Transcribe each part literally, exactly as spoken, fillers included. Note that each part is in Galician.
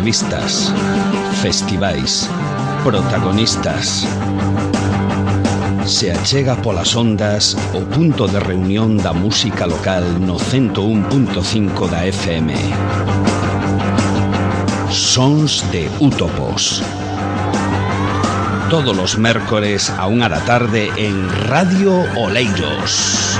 entrevistas, festivais, protagonistas. Se achega polas ondas o punto de reunión da música local no ciento un punto cinco da F M. Sons de Útopos. Todos los mércores a unha da tarde en Radio Oleiros.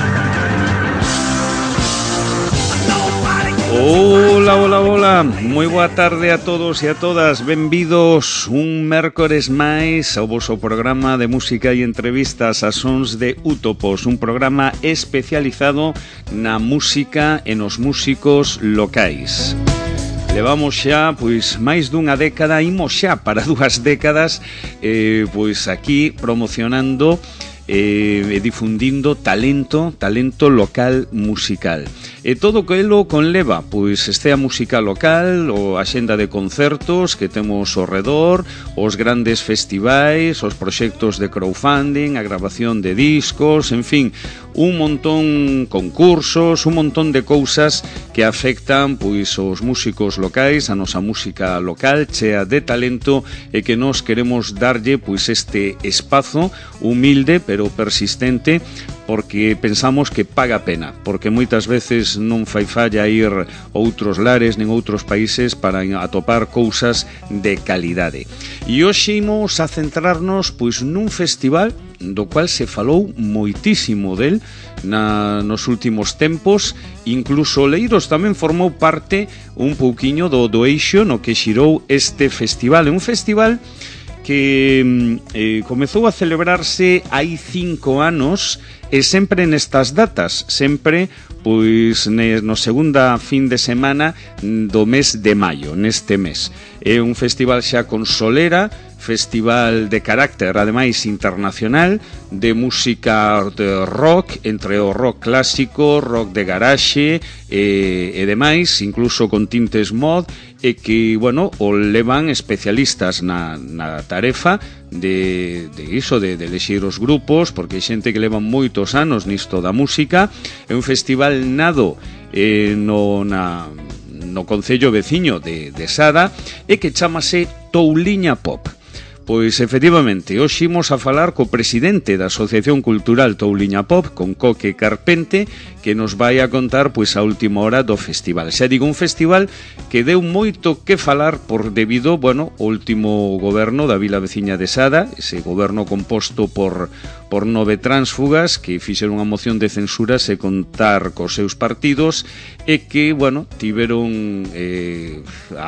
Hola, hola, hola, moi boa tarde a todos e a todas. Benvidos un mércores máis ao voso programa de música e entrevistas a Sons de Útopos, un programa especializado na música e nos músicos locais. Levamos xa, pois, máis dunha década, imos xa para dúas décadas, eh, pois aquí promocionando e eh, difundindo talento, talento local musical. E todo que elo conleva, pois, este a música local, o axenda de concertos que temos ao redor, os grandes festivais, os proxectos de crowdfunding, a grabación de discos, en fin, un montón concursos, un montón de cousas que afectan, pois, os músicos locais, a nosa música local chea de talento e que nós queremos darlle, pois, este espazo humilde pero persistente, porque pensamos que paga pena, porque moitas veces non fai falla ir a outros lares nin outros países para atopar cousas de calidade. E hoxe imos a centrarnos, pois, nun festival do cual se falou moitísimo del na, nos últimos tempos. Incluso Oleiros tamén formou parte un pouquiño do, do eixo no que xirou este festival. É un festival que eh, comezou a celebrarse hai cinco anos e sempre nestas datas, sempre pois no segunda fin de semana do mes de maio, neste mes. É un festival xa con solera, festival de carácter, ademais, internacional, de música de rock, entre o rock clásico, rock de garaxe e, e demais, incluso con tintes mod, e que, bueno, o levan especialistas na, na tarefa de, de iso, de, de elexir os grupos, porque hai xente que levan moitos anos nisto da música. É un festival nado eh, no, na, no concello veciño de, de Sada e que chamase Touliña Pop. Pois, efectivamente, hoxe imos a falar co presidente da Asociación Cultural Touliña Pop, con Coque Carpente, que nos vai a contar, pois, a última hora do festival. Xa digo, un festival que deu moito que falar por debido, bueno, o último goberno da vila veciña de Sada, ese goberno composto por por nove tránsfugas que fixeron unha moción de censura se contar cos seus partidos e que, bueno, tiveron eh,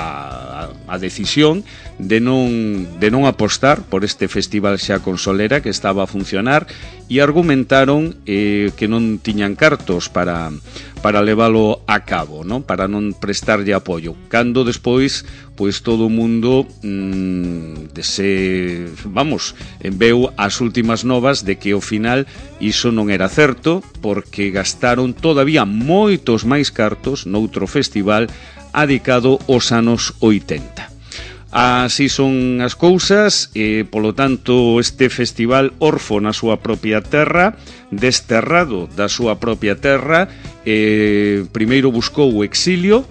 a, a decisión de non, de non apostar por este festival xa con solera que estaba a funcionar e argumentaron eh, que non tiñan cartos para para leválo a cabo, ¿no? Para non prestarlle apoio. Cando despois, pois todo o mundo mmm, se, vamos, veu as últimas novas de que ao final iso non era certo, porque gastaron todavía moitos máis cartos noutro festival adicado aos anos oitenta. Así son as cousas e, polo tanto, este festival orfo na súa propia terra, desterrado da súa propia terra, eh, primeiro buscou o exilio,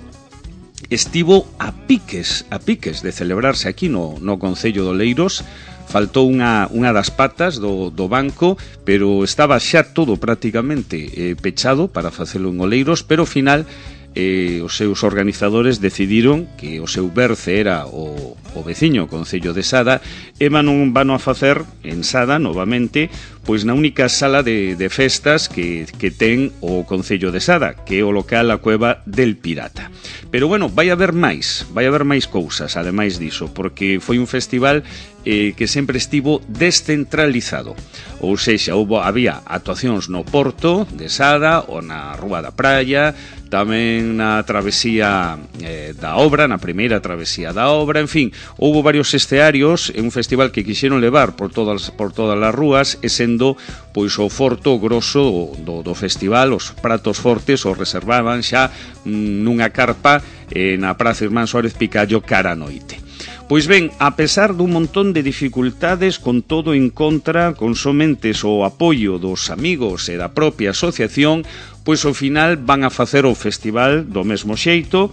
estivo a piques, a piques de celebrarse aquí no, no concello de Oleiros. Faltou unha, unha das patas do, do banco, pero estaba xa todo prácticamente eh, pechado para facelo en Oleiros, pero ao final eh, os seus organizadores decidiron que o seu berce era o, o veciño concello de Sada e van, van a facer en Sada novamente, pois na única sala de, de festas que, que ten o concello de Sada, que é o local a Cueva del Pirata. Pero bueno, vai haber máis, vai haber máis cousas ademais diso, porque foi un festival eh, que sempre estivo descentralizado, ou sexa, houve, había actuacións no Porto de Sada ou na Rúa da Praia, tamén na travesía eh, da obra, na primeira travesía da obra, en fin, houve varios escearios, en un festival que quixeron levar por todas por todas as rúas, e sendo pois o forto grosso do, do festival, os pratos fortes os reservaban xa mm, nunha carpa eh, na Praza Irmán Suárez Picallo cara a noite. Pois ben, a pesar dun montón de dificultades, con todo en contra, con somentes o apoio dos amigos e da propia asociación, pois ao final van a facer o festival do mesmo xeito,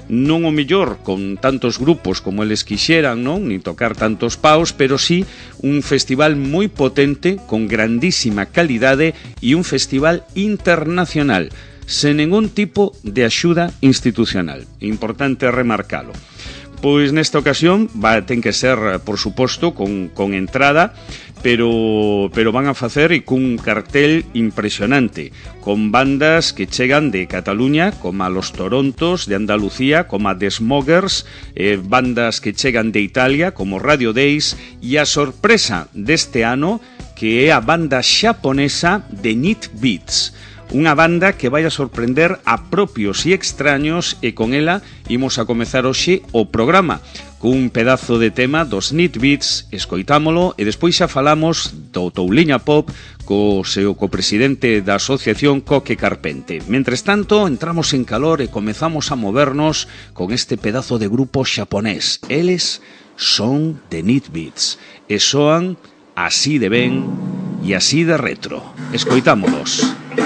non o mellor con tantos grupos como eles quixeran, non? Ni tocar tantos paus, pero sí un festival moi potente, con grandísima calidade e un festival internacional, sen ningún tipo de axuda institucional. Importante remarcalo. Pois nesta ocasión va, ten que ser, por suposto, con, con entrada, pero, pero van a facer e cun cartel impresionante, con bandas que chegan de Cataluña, como a Los Torontos, de Andalucía, como a The Smokers, eh, bandas que chegan de Italia, como Radio Days, e a sorpresa deste ano, que é a banda xaponesa de Neat Beats, unha banda que vai a sorprender a propios e extraños, e con ela imos a comezar hoxe o programa cun pedazo de tema dos Neat Beats. Escoitámolo e despois xa falamos do Touliña Pop co seu copresidente da asociación Coque Carpente. Mentres tanto, entramos en calor e comezamos a movernos con este pedazo de grupo xaponés. Eles son de Neat Beats e soan así de ben e así de retro. Escoitámolos.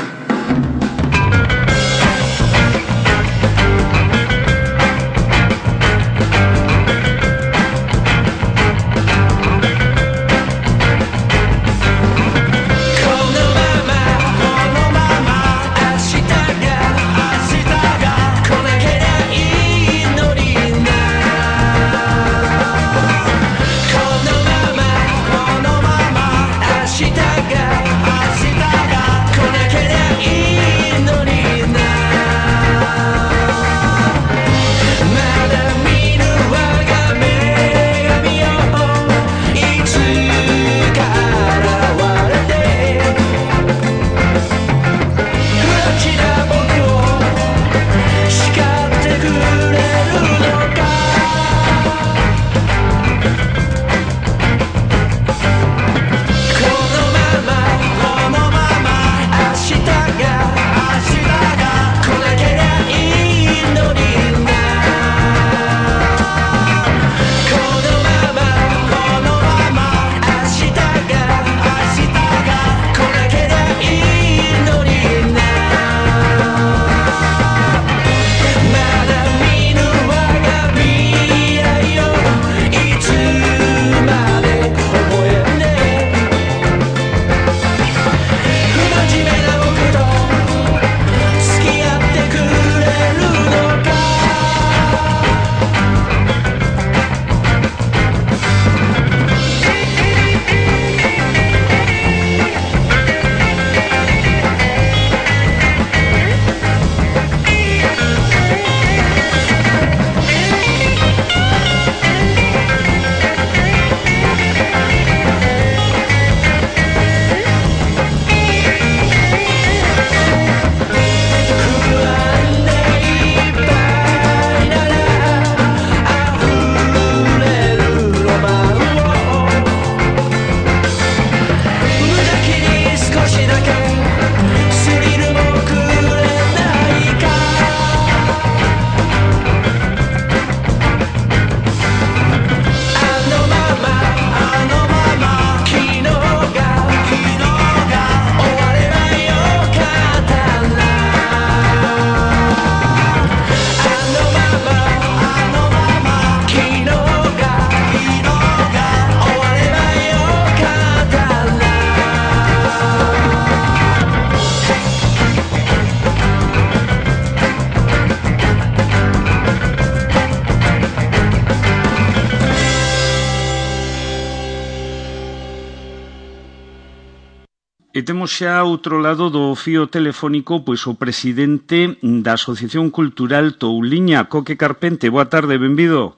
E temos xa outro lado do fío telefónico pois o presidente da Asociación Cultural Touliña, Coque Carpente. Boa tarde, benvido.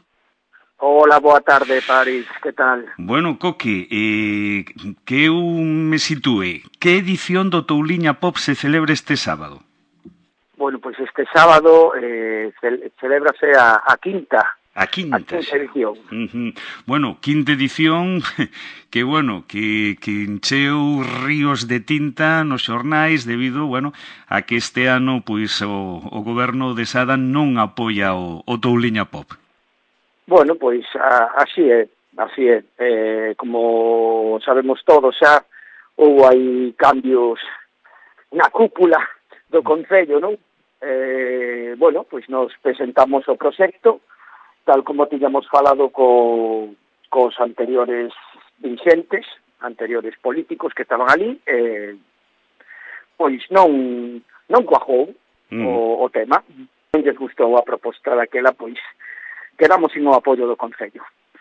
Hola, boa tarde, París, que tal? Bueno, Coque, eh, que eu me sitúe, que edición do Touliña Pop se celebra este sábado? Bueno, pois pues este sábado eh, ce celébrase a, a quinta. A quinta, a quinta edición. Uh-huh. Bueno, quinta edición, que bueno, que, que encheu ríos de tinta nos xornais debido, bueno, a que este ano, pois, o, o goberno de Sada non apoia o, o Touliña Pop. Bueno, pois, a, así é, así é. Eh, como sabemos todos xa, houve aí cambios na cúpula do Concello, non? eh, bueno, pois nos presentamos o proxecto, tal como tiñamos falado co, cos anteriores dirigentes, anteriores políticos que estaban ali, eh, pois non, non cuajou mm. o, o tema, non lles gustou a proposta daquela, pois quedamos sin o apoio do Concello.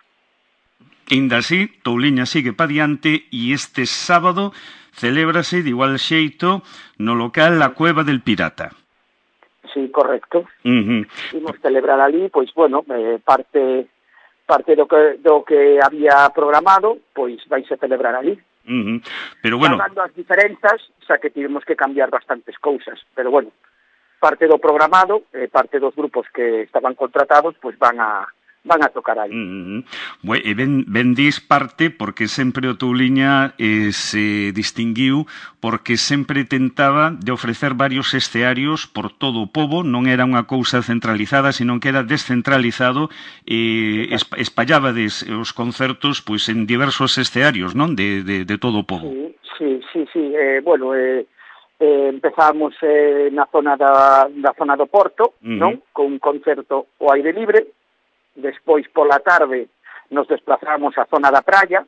Inda así, Touliña sigue pa diante e este sábado celébrase de igual xeito no local La Cueva del Pirata. Sí, correcto. Uh-huh. Imos celebrar ali, pois, bueno, eh, parte parte do que, do que había programado, pois vaise celebrar ali. Uh-huh. Pero bueno... Pagando as diferenzas, xa que tivemos que cambiar bastantes cousas, pero bueno, parte do programado, eh, parte dos grupos que estaban contratados, pois van a van a tocar aí. Uh-huh. Bueno, e ben, ben dis parte porque sempre o Touliña eh, se distinguiu porque sempre tentaba de ofrecer varios escearios por todo o pobo, non era unha cousa centralizada, senón que era descentralizado e eh, espallábades os concertos pois en diversos escearios, non? De, de, de todo o pobo. Sí, sí, sí, sí. Eh, bueno, eh, eh, empezamos eh, na zona da, da zona do Porto, uh-huh. non? Con un concerto ao aire libre. Despois, pola tarde, nos desplazamos á zona da praia,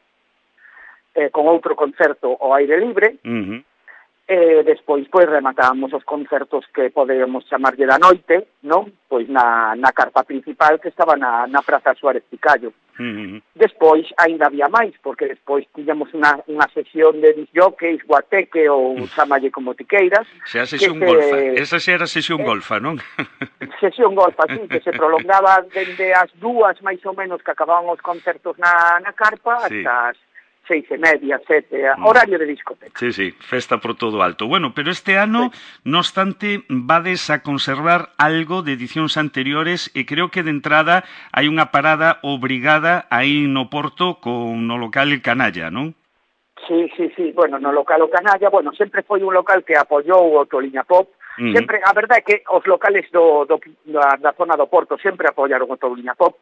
eh, con outro concerto ao aire libre, uh-huh. e despois, pois, rematábamos os concertos que podemos chamarlle da noite, non? Pois na, na carpa principal que estaba na, na Praza Suárez Picallo. Uh-huh. Despois, ainda había máis, porque despois tiñamos unha, unha sesión de disjockeys, guateque ou chamalle como tiqueiras. Xa sesión golfa, se... esa xa era sesión eh, golfa, non? Sesión golfa, sí, que se prolongaba dende as dúas, máis ou menos, que acababan os concertos na, na carpa, sí. hasta as seis e media, sete, mm. horario de discoteca. Sí, sí, festa por todo alto. Bueno, pero este ano, sí. no obstante, vades a conservar algo de edicións anteriores e creo que de entrada hai unha parada obrigada aí no Porto con no local Canalla, non? Sí, sí, sí, bueno, no local o Canalla, bueno, sempre foi un local que apoiou o Touliña Pop. Uh-huh. Sempre, a verdade é que os locales do, do, da, da zona do Porto sempre apoiaron o Touliña Pop,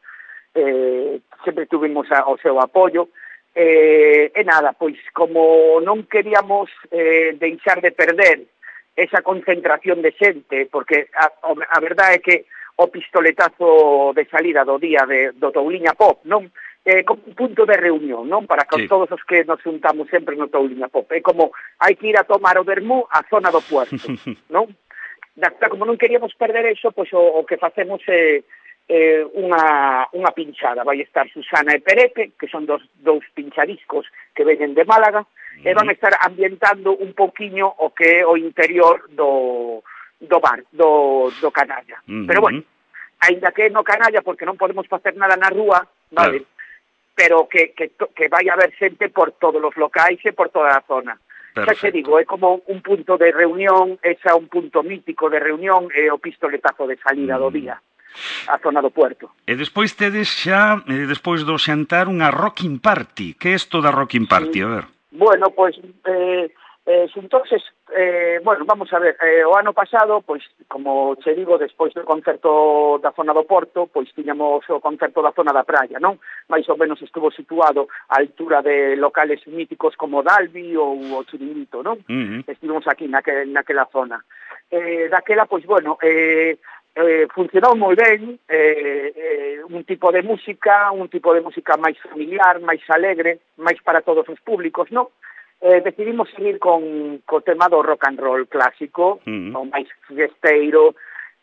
eh, sempre tuvimos a, o seu apoio. Eh, e nada, pois como non queríamos eh, deixar de perder esa concentración de xente, porque a, a verdade é que o pistoletazo de salida do día de, do Touliña Pop, non? Eh, como un punto de reunión, non? Para que sí. todos os que nos juntamos sempre no Touliña Pop. É como hai que ir a tomar o vermú á zona do Puerto, non? Da, como non queríamos perder eso, pois o, o que facemos é Eh, unha, unha pinchada. Vai estar Susana e Perepe, que son dos, dous pinchadiscos que venen de Málaga, uh-huh. e van estar ambientando un pouquiño o que é o interior do, do bar, do, do Canalla. Uh-huh. Pero bueno, ainda que no Canalla, porque non podemos facer nada na rúa, vale, claro. pero que, que, que vai haber xente por todos os locais e por toda a zona. Perfecto. Xa te digo, é como un punto de reunión, é xa un punto mítico de reunión, e o pistoletazo de salida uh-huh. do día. A zona do Puerto. E despois tedes xa, eh, despois do xantar, unha rocking party. Que é isto da rocking party? Sí. A ver. Bueno, pois, eh, eh, entonces, eh, bueno, vamos a ver, eh, o ano pasado, pois, como che digo, despois do concerto da zona do Porto, pois tiñamos o concerto da zona da praia, non? Mais ou menos estuvo situado á altura de locales míticos como Dalby ou o Chiringuito, non? Uh-huh. Estivemos aquí naque, naquela zona. Eh, daquela, pois, bueno, eh, Eh, funcionou moi ben, eh, eh, un tipo de música, un tipo de música máis familiar, máis alegre, máis para todos os públicos, non? Eh, decidimos seguir con co tema do rock and roll clásico, uh-huh. o máis fiesteiro,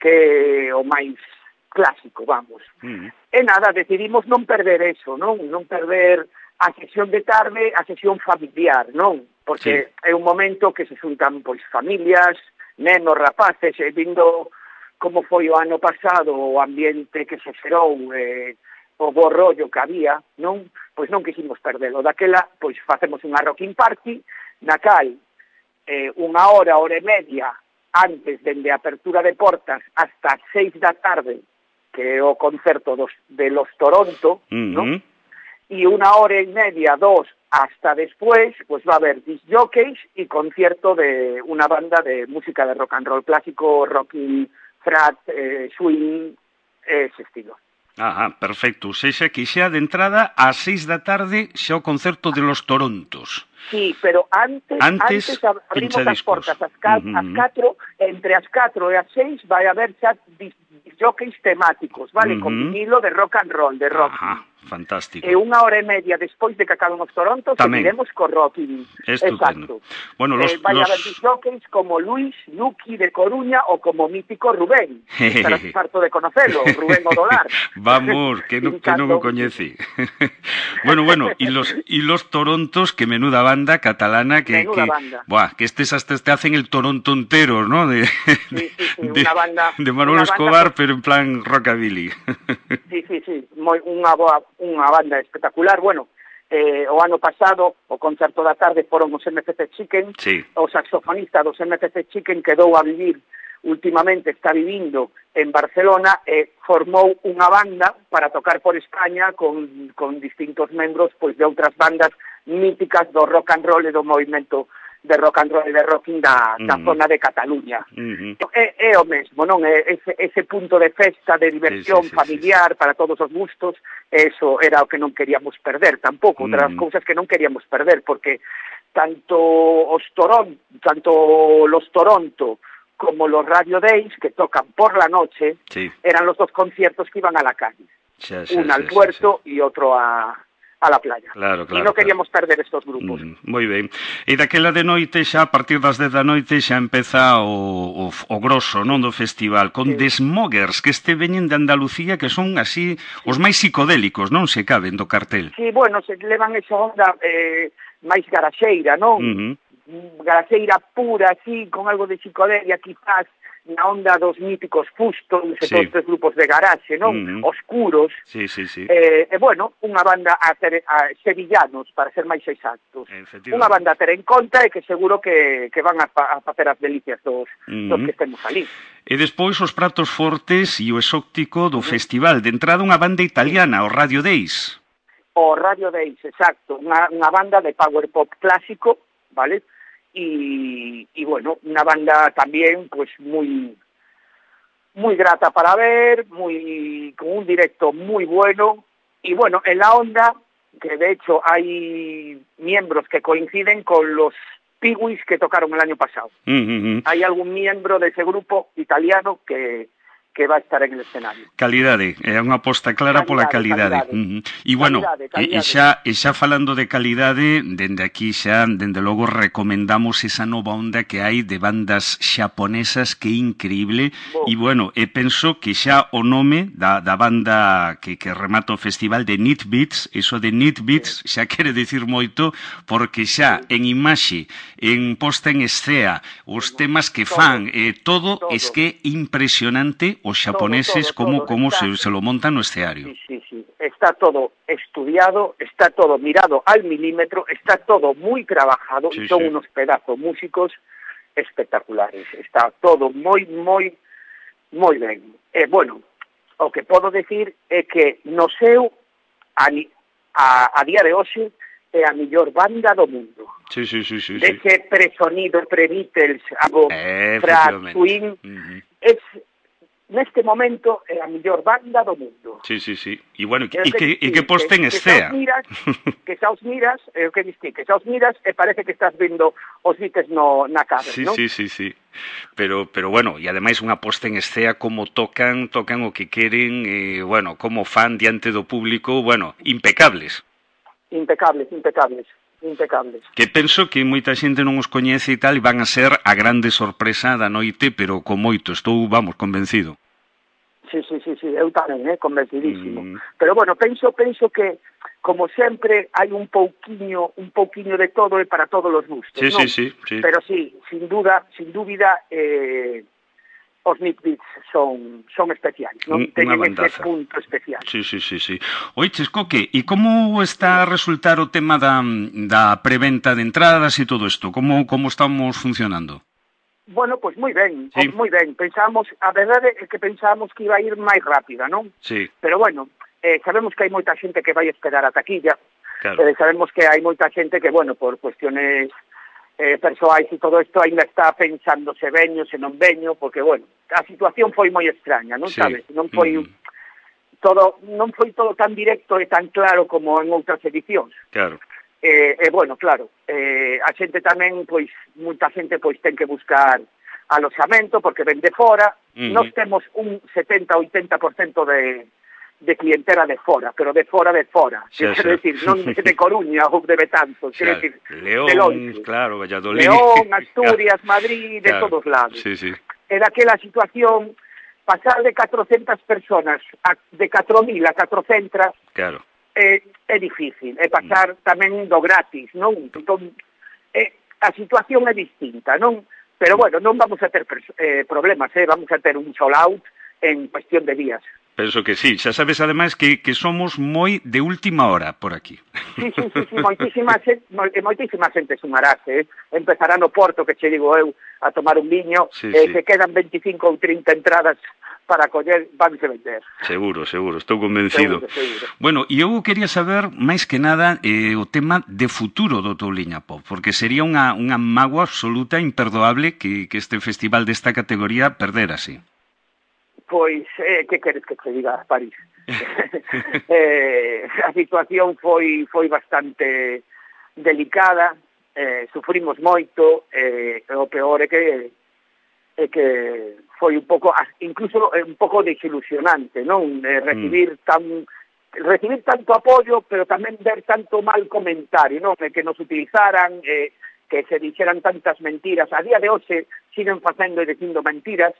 que o máis clásico, vamos. Uh-huh. E nada, decidimos non perder eso, non? Non perder a sesión de tarde, a sesión familiar, non? Porque sí. é un momento que se xuntan, pois, familias, nenos, rapaces, e vindo como foi o ano pasado, o ambiente que se xerou, eh, o bo rollo que había, non? Pois non quisimos perdelo. Daquela, pois facemos unha rocking party, na cal eh, unha hora, hora e media, antes dende a apertura de portas hasta seis da tarde, que é o concerto dos, de Los Toronto, uh-huh. non? E unha hora e media, dos, hasta después, pues va a haber disc jockeys y concierto de una banda de música de rock and roll clásico, rocking, frat, eh, swing, ese estilo. Ajá, perfecto. Ou seja, que xa de entrada ás seis da tarde xa o concerto de Los Torontos. Sí, pero antes Antes, antes ab- abrimos as portas ás, ca uh -huh. ás catro, entre as catro e as seis vai haber xa disjockeys temáticos, vale? Uh -huh. Con vinilo de rock and roll, de rock. Ajá, fantástico. E unha hora e media despois de que acaben os Torontos, seguiremos co rocking. Estupendo. Exacto. Bueno, los, eh, vai los... haber disjockeys como Luis Luqui de Coruña ou como mítico Rubén. Estarás harto de conocelo, Rubén Odolar. Vamos, que, no, que non o coñeci. bueno, bueno, e los, y los Torontos, que menuda banda catalana que, menuda que, banda. Buah, que estes hasta te hacen el Toronto entero, ¿no? De, sí, sí, sí, de, una banda, de Manolo una Escobar, banda, pero en plan rockabilly. sí, sí, sí, moi, unha boa, unha banda espectacular. Bueno, eh, o ano pasado, o concerto da tarde foron os M C C Chicken, sí. O saxofonista dos M C C Chicken quedou a vivir, últimamente está vivindo en Barcelona e formou unha banda para tocar por España con, con distintos membros pois de outras bandas míticas do rock and roll e do movimento de rock and roll e de rocking da, da uh -huh. zona de Cataluña. Uh -huh. é, é o mesmo, non? É ese, ese punto de festa, de diversión sí, sí, familiar sí, sí. para todos os gustos, eso era o que non queríamos perder tampouco, outra das uh -huh. cousas que non queríamos perder, porque tanto os Toronto, tanto los Toronto como los Radio Days, que tocan por la noche, sí. eran los dos conciertos que iban a la calle. Sí, sí, Uno sí, al puerto sí, sí. y otro a... a la playa. Claro, claro. E non queríamos claro. perder estos grupos. Mm, moi ben. E daquela de noite xa, a partir das dez da noite, xa empeza o, o, o grosso, non, do festival, con sí. Desmoggers, que este veñen de Andalucía, que son así os máis psicodélicos, non se caben do cartel. Sí, bueno, se levan esa onda eh, máis garaxeira, non? Uh -huh. Garaxeira pura, así, con algo de psicodelia, quizás, na onda dos míticos Fustos, sí. todos estes grupos de garaxe, non? Uh -huh. Oscuros. Sí, sí, sí. Eh, e, bueno, unha banda a, ter, a sevillanos, para ser máis exactos. Unha banda a ter en conta e que seguro que, que van a, a facer as delicias dos, uh -huh. dos que estemos ali. E despois os pratos fortes e o exóptico do uh -huh. festival. De entrada unha banda italiana, o Radio Days. O Radio Days, exacto. Unha, unha banda de power pop clásico, vale? Y, y bueno, una banda también pues muy muy grata para ver, muy con un directo muy bueno y bueno, en la onda, que de hecho hay miembros que coinciden con los Piwis que tocaron el año pasado. Uh-huh. Hay algún miembro de ese grupo italiano que que va a estar en el escenario. Calidade, é unha aposta clara calidade, pola calidade. calidade. Uh -huh. E bueno, calidade, calidade. E, xa, e xa falando de calidade, dende aquí xa, dende logo recomendamos esa nova onda que hai de bandas xaponesas que é increíble. Oh. E bueno, e penso que xa o nome da, da banda que, que remata o festival de Neat Beats, eso de Neat Beats sí. xa quere dicir moito, porque xa sí. en imaxe, en posta en escea, os temas que fan, todo, eh, todo, todo es que é impresionante os xaponeses todo, todo, como, todo. como está, se, se lo montan no escenario. Sí, sí, sí. Está todo estudiado, está todo mirado al milímetro, está todo muy trabajado, sí, son sí. unos pedazos músicos espectaculares. Está todo moi, moi, moi ben. Eh, bueno, o que podo decir é que no seu, a, a, a día de hoxe, é a mellor banda do mundo. Sí, sí, sí, sí. Dese sí. pre-sonido, pre-Beatles, algo eh, fra swing, uh -huh. es... neste momento é a mellor banda do mundo. Sí, sí, sí. E bueno, e que, que, que posten escea. Que xa os miras, que xa os miras, é o que diste, que xa os miras e parece que estás vendo os Beatles no, na cara, sí, non? Sí, sí, sí. Pero, pero bueno, e ademais unha posta en escea como tocan, tocan o que queren, e bueno, como fan diante do público, bueno, impecables. Impecables, impecables. impecables. Que penso que moita xente non os coñece e tal, e van a ser a grande sorpresa da noite, pero con moito, estou, vamos, convencido. Sí, sí, sí, sí, eu tamén, eh, convencidísimo. Mm. Pero bueno, penso, penso que, como sempre, hai un pouquiño, un pouquiño de todo e para todos os gustos, sí, non? Sí, sí, sí. Pero sí, sin duda, sin dúbida, eh, os Neat Beats son, son especiais, non? Teñen ese punto especial. Sí, sí, sí, sí. Oiches, Coque, e como está a resultar o tema da, da preventa de entradas e todo isto? Como, como estamos funcionando? Bueno, pois pues moi ben, sí. moi ben. Pensamos, a verdade é que pensábamos que iba a ir máis rápida, non? Sí. Pero bueno, eh, sabemos que hai moita xente que vai esperar a taquilla. Claro. Eh, sabemos que hai moita xente que, bueno, por cuestiones eh, persoais e todo isto, ainda está pensando se veño, se non veño, porque, bueno, a situación foi moi extraña, non sí. sabes? Non foi... Mm. todo non foi todo tan directo e tan claro como en outras edicións. Claro. E, e bueno, claro, eh, a xente tamén, pois, moita xente pois ten que buscar aloxamento porque ven de fora. Uh-huh. Nós temos un setenta a oitenta por cento de, de clientela de fora, pero de fora de fora. Sí, quero sí. decir, non de Coruña ou de Betanzos, quero decir, León, de Loite. Claro, Valladolid. León, Asturias, Madrid, de claro. todos lados. Sí, sí. E daquela situación, pasar de catrocentas personas, a, de catro mil a catrocentas, claro. É, é difícil, é pasar mm. tamén do gratis, non? Entón, é, a situación é distinta, non? Pero, bueno, non vamos a ter eh, problemas, eh? Vamos a ter un sold out en cuestión de días. Penso que sí, xa sabes ademais que, que somos moi de última hora por aquí. Sí, sí, sí, sí moitísima, xente, moitísima xente sumarase, eh? Empezará no Porto, que che digo eu, a tomar un viño, sí, e eh, sí. se quedan veinticinco ou trinta entradas para coller, vanse vender. Seguro, seguro, estou convencido. Seguro, seguro. Bueno, e eu quería saber, máis que nada, eh, o tema de futuro do Touliña Pop, porque sería unha, unha mágoa absoluta, imperdoable, que, que este festival desta categoría perderase. Pois, eh, que queres que te diga, París? eh, a situación foi foi bastante delicada, eh, sufrimos moito, eh, o peor é que é que foi un pouco, incluso un pouco desilusionante, non? Eh, recibir mm. tan recibir tanto apoio, pero tamén ver tanto mal comentario, non? Eh, que nos utilizaran, eh, que se dixeran tantas mentiras. A día de hoxe siguen facendo e dicindo mentiras,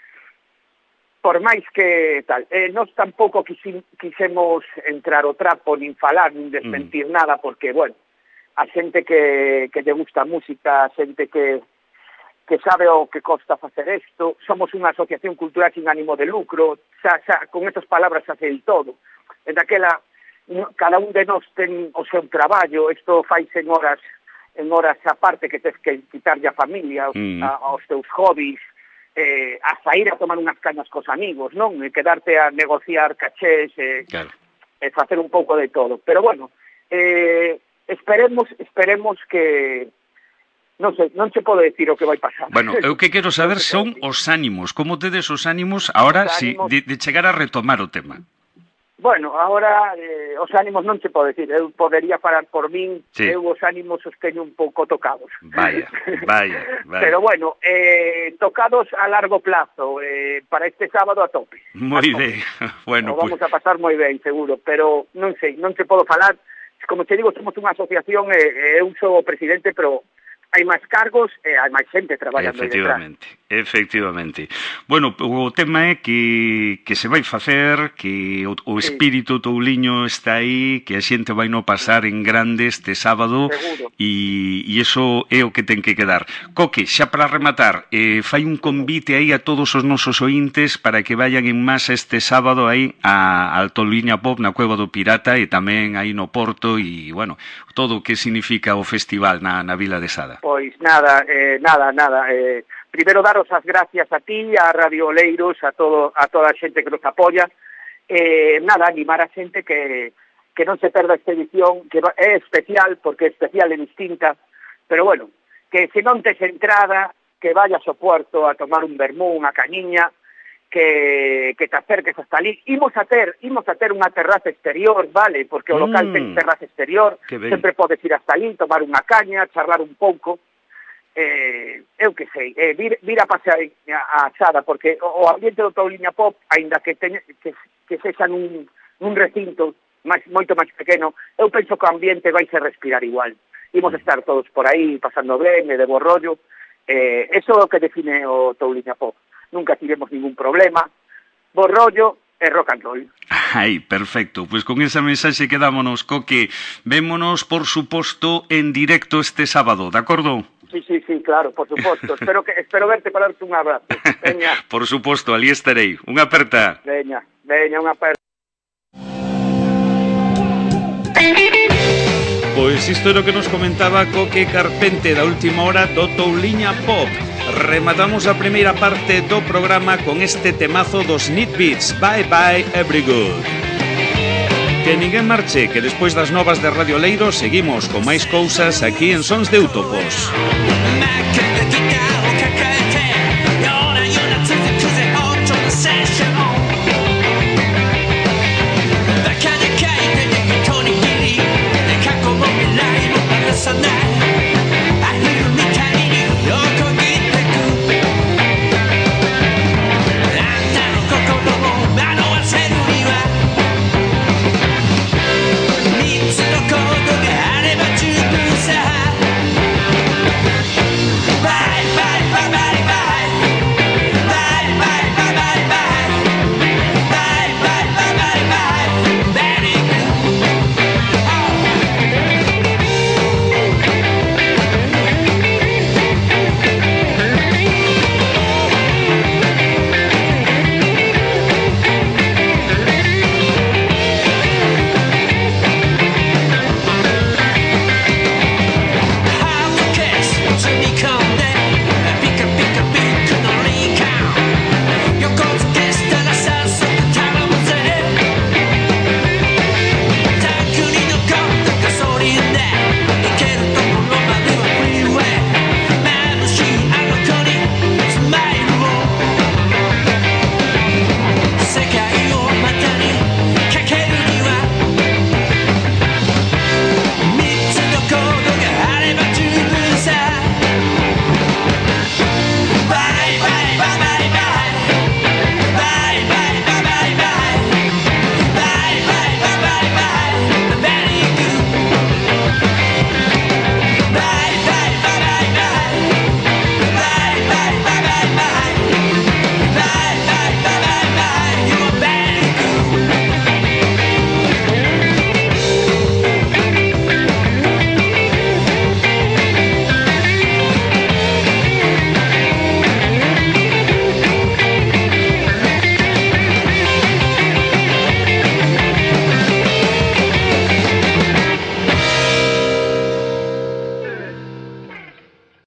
por máis que tal. Eh, nós tampouco quisi, quisemos entrar o trapo, nin falar, nin desmentir mm. nada, porque, bueno, a xente que, que lle gusta a música, a xente que que sabe o que costa facer isto, somos unha asociación cultural sin ánimo de lucro, xa, xa, con estas palabras xa sei todo. E daquela, cada un de nós ten o seu traballo, isto faise en horas, en horas aparte que tens que quitarlle a familia, mm. a, aos teus hobbies, eh, a sair a tomar unhas cañas cos amigos, non? E quedarte a negociar cachés, eh, claro. e facer un pouco de todo. Pero bueno, eh, esperemos, esperemos que... Non sei, non se pode decir o que vai pasar. Bueno, eu que quero saber son os ánimos. Como tedes os ánimos ahora os ánimos... Si, de, de chegar a retomar o tema? Bueno, ahora eh, os ánimos non se pode decir. Eu podería falar por min, sí. Eu os ánimos os teño un pouco tocados. Vaya, vaya, vaya. Pero bueno, eh, tocados a largo plazo, eh, para este sábado a tope. Moi ben. Bueno, o vamos pues... a pasar moi ben, seguro. Pero non sei, non se podo falar. Como te digo, somos unha asociación, e eh, eu sou o presidente, pero... hai máis cargos e hai máis xente traballando aí detrás. Efectivamente, efectivamente. Bueno, o tema é que, que se vai facer, que o, o espírito sí. touliño está aí, que a xente vai no pasar en grande este sábado e, e iso é o que ten que quedar. Coque, xa para rematar, eh, fai un convite aí a todos os nosos ointes para que vayan en masa este sábado aí a, a Touliña Pop na Cueva do Pirata e tamén aí no Porto e, bueno, todo o que significa o festival na, na Vila de Sada. Pois nada, eh, nada, nada. Eh, primeiro daros as gracias a ti, a Radio Oleiros, a todo a toda a xente que nos apoia. Eh, nada, animar a xente que, que non se perda esta edición, que é especial, porque é especial e distinta, pero bueno, que se non tes entrada, que vayas ao Puerto a tomar un vermú, unha cañiña, que, que te acerques hasta ali. Imos a ter, imos a ter unha terraza exterior, vale, porque o local mm. ten terraza exterior, sempre podes ir hasta ali, tomar unha caña, charlar un pouco, eh, eu que sei, eh, vir, vir a pasear a, a Sada, porque o, o ambiente do Touliña Pop, aínda que, teña, que, que sexa nun, nun recinto máis, moito máis pequeno, eu penso que o ambiente vai se respirar igual. Imos estar todos por aí, pasando ben, e de bo rollo, eh, eso é o que define o Touliña Pop. Nunca tivemos ningún problema, bo rollo e rock and roll. Ai, perfecto. Pois pues con esa mensaxe quedámonos, Coque. Vémonos, por suposto, en directo este sábado, de acordo? Sí, sí, sí, claro, por suposto. espero que espero verte para darte un abrazo. Veña. Por suposto, ali estarei. Unha aperta. Veña, veña, unha aperta. Pois isto é o que nos comentaba Coque Carpente da última hora do Touliña Pop. Rematamos a primeira parte do programa con este temazo dos Need Beats, Bye Bye Every Good. Que ninguén marche, que despois das novas de Radio Leiro seguimos con máis cousas aquí en Sons de Utopos.